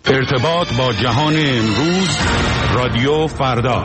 ارتباط با جهان امروز، رادیو فردا.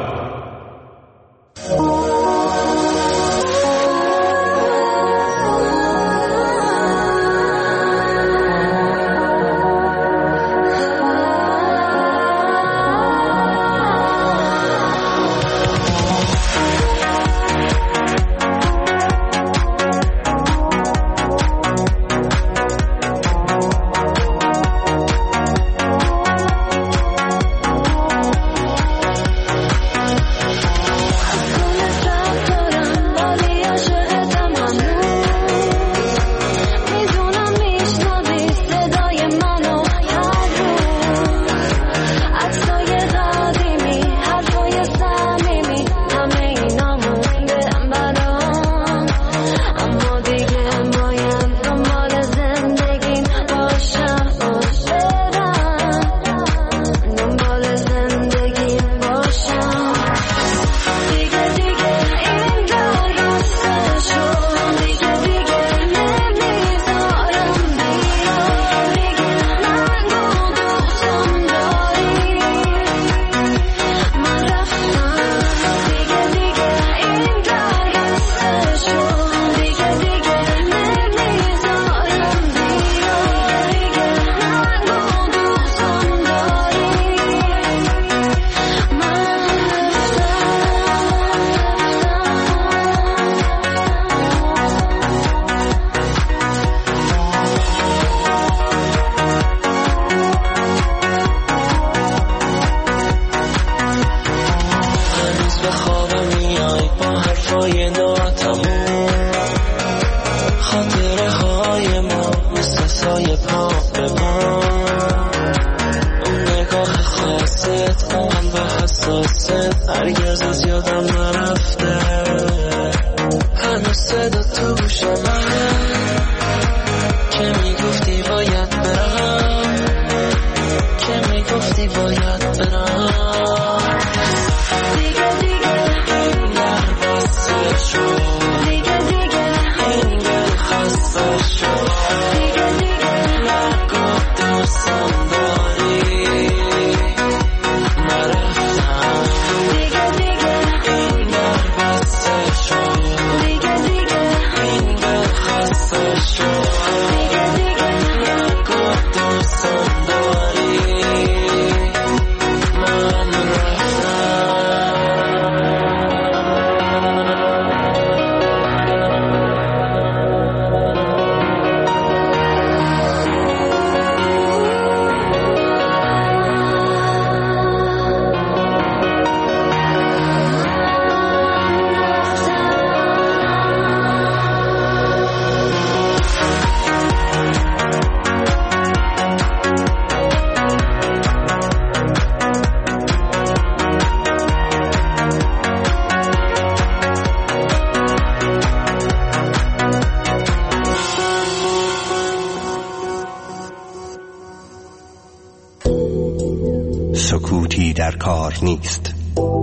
سکوتی در کار نیست.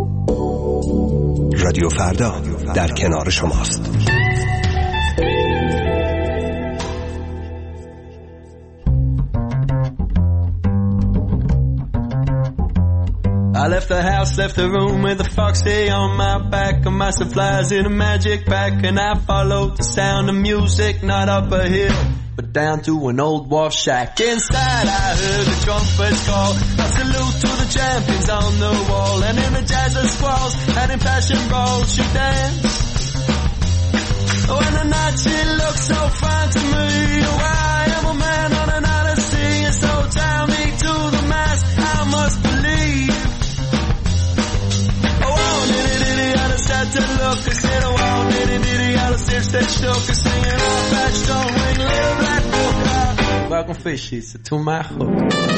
رادیو فردا در کنار شماست. I left the house, left the room with a foxy on my back and my supplies in a magic pack, and I followed the sound of music, not up a hill but down to an old wharf shack. Inside I heard the trumpets call, a salute to the champions on the wall, and in the jazz of squalls and in fashion brawls she danced. Oh, and the night she looked so fine to me. Oh, I am a man on an odyssey, and so tie me to the mast, I must believe. Oh, diddy, I just had to look, I said, oh, diddy, I just sit that shook, and singing off that stone ring, little black book. Welcome fishies to my hook.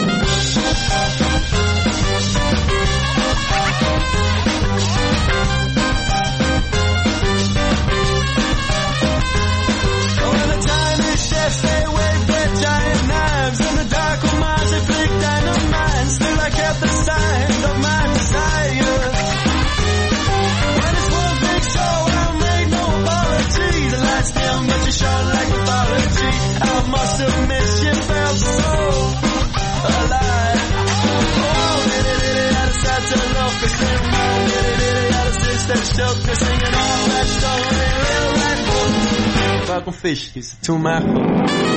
Oh, and the tiny chefs, they wave their giant knives, and the dark minds, they flick dynamite. Still I kept the sign of my desire. When it's one big show, I made no apology. The lights dim, but you shone like mythology. I must admit, she felt so alive. shook, singing all that story, little black book. Fucking fish, he's a two-mile hook.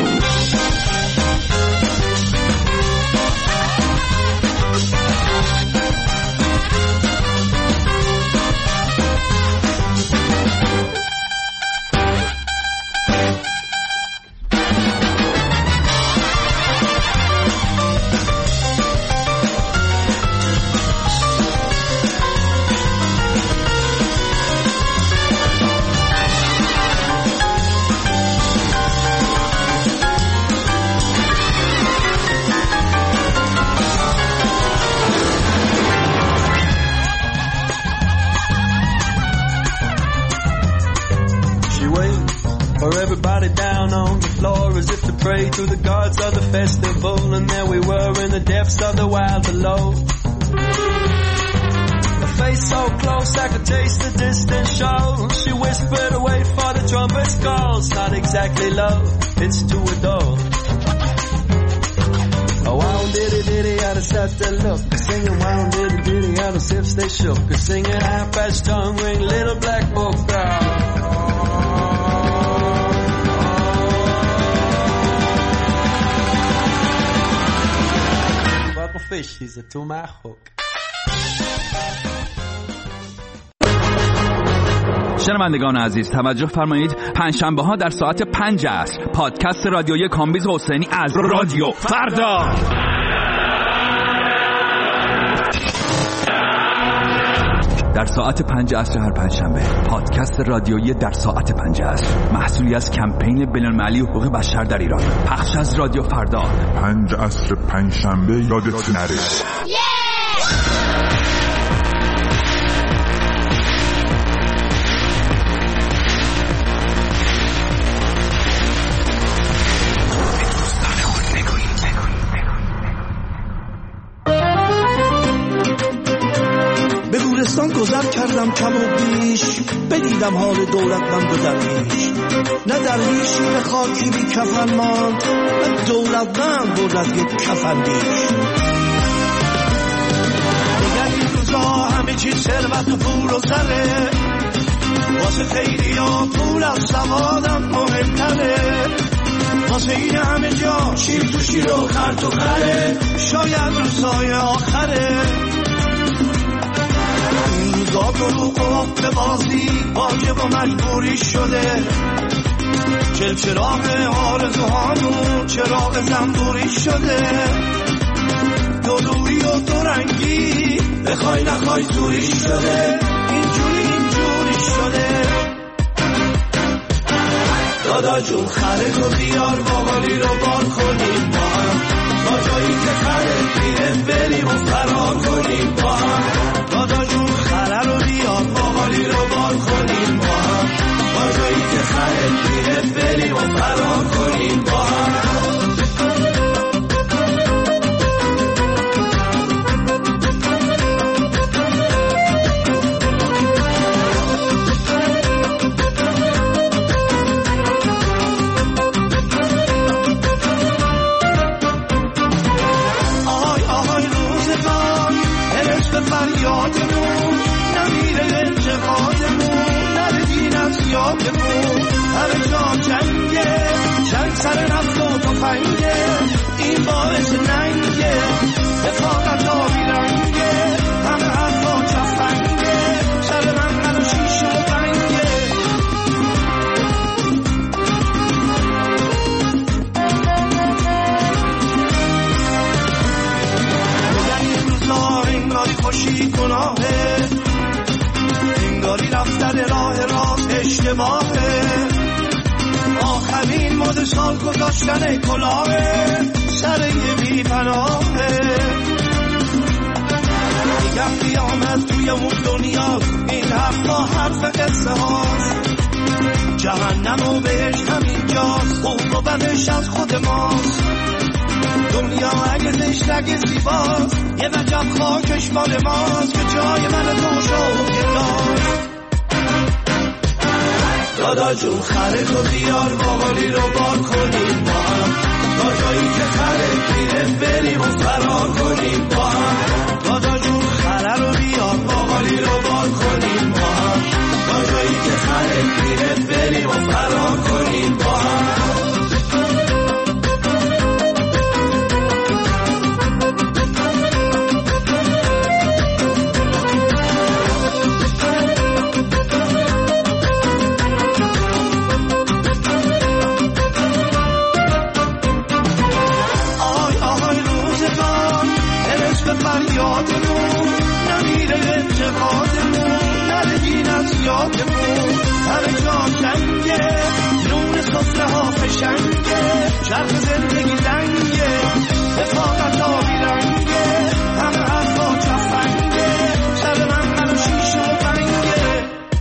Through the guards of the festival, and there we were in the depths of the wild below. A face so close I could taste the distant show. She whispered, wait for the trumpet's call. It's not exactly love, it's to adore. Oh, wow, diddy diddy, out of set the look. Singing wow, diddy diddy, out of sips they shook. Singing half-past tongue ring, little black book girl. Fish, he's a two-mile hook. شنوندگان عزیز توجه فرمایید، پنجشنبه ها در ساعت 5 عصر پادکست رادیویی کامبیز حسینی از رادیو فردا. در ساعت 5 عصر هر پنجشنبه پادکست رادیویی در ساعت 5 عصر، محصولی از کمپین بین‌المللی حقوق بشر در ایران، پخش از رادیو فردا. 5 عصر پنجشنبه یادت نره. گذر کردم کم و بیش، بدیدم حال دولتمند و درویش. نه درویشی به خاکی بی کفن ماند، نه دولتمند بود از یک کفندیش. دیگر این روزا همه چیز ثروت و پول و زره، واسه خیلی ها پول از سوادم مهمتره. واسه این همه جا شیر تو شیر و خر تو خره، شاید روزای آخره. روزا دروغ و حق بازی واجب و مجبوری شده. چراغ آرزوهامون چراغ زنبوری شده. دلوری و دورنگی بخوای نخوای زوری شده. اینجوری شده. دادا جون خره رو بیار باقالی رو بار کنیم با هم، تا جایی که خره بیرم بریم و فرار کنیم با هم. دادا جون خره رو بیار باقالی رو بار کنیم با هم، تا جایی که خره بیرم بریم و فرار کنیم با هم. همه جا جنگه، جنگ سر نفت و تفنگه، این باعث ننگه، رفاقت ها بیرنگه، همه حرفا چفنگه، سر منقل و شیشه و بنگه. میگن این روزا انگاری خوشی گناهه، انگاری رفتن راه راست اشتباهه، آخرین مد سال گذاشتن کلاهه، سر یه بی پناهه. میگم قیامت توی اون دنیا، این حرفا حرف قصه هاست، جهنم و بهش همینجاست، خوب و بدش از خود ماست. دنیا اگه زشت اگه زیباست، یه وجب خاکش مال ماست، که جای من تو شد گداست. دادا جون خره تو بیار باقالی رو بار کنیم با هم، تا جایی که خره بیرم بریم و فرار کنیم با هم. دادا جون خره رو بیار باقالی رو بار کنیم با هم، به فریادمون، نمیره اعتقادمون، نره دین از یادمون. همه جا جنگه، نون سفره ها فشنگه، چرخ زندگی لنگه، رفاقت آبی رنگه، همه حرفا چفنگه، سر من شیشه و بنگه.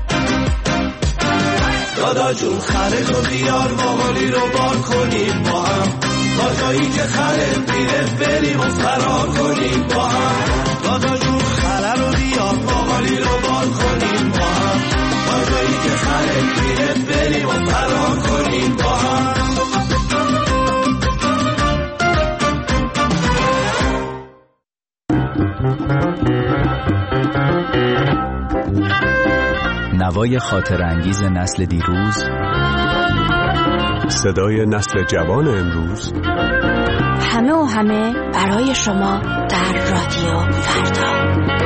دادا جون خره تو بیار باقالی رو بار کنیم با هم، با جایی که خره میره بریم و فرار کنیم با هم. دادا جون خره رو بیار باقالی رو بار کنیم با هم، با جایی که خره میره بریم و فرار کنیم با هم. نوای خاطر انگیز نسل دیروز، صدای نسل جوان امروز، همه و همه برای شما در رادیو فردا.